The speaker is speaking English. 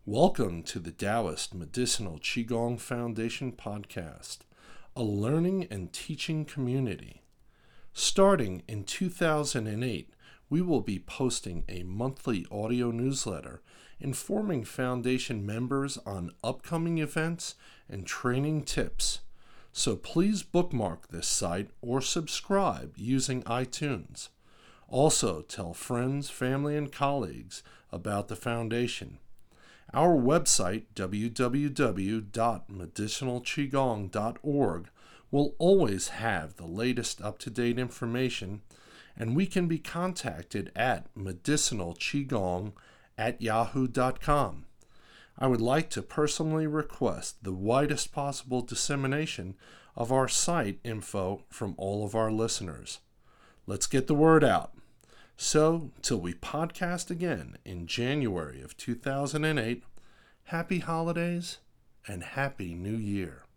Welcome to the Taoist Medicinal Qigong Foundation podcast, a learning and teaching community. Starting in 2008, we will be posting a monthly audio newsletter informing Foundation members on upcoming events and training tips. So please bookmark this site or subscribe using iTunes. Also, tell friends, family, and colleagues about the Foundation. Our website, www.medicinalqigong.org, will always have the latest up-to-date information, and we can be contacted at medicinalqigong@yahoo.com. I would like to personally request the widest possible dissemination of our site info from all of our listeners. Let's get the word out. So, till we podcast again in January of 2008, happy holidays and happy new year.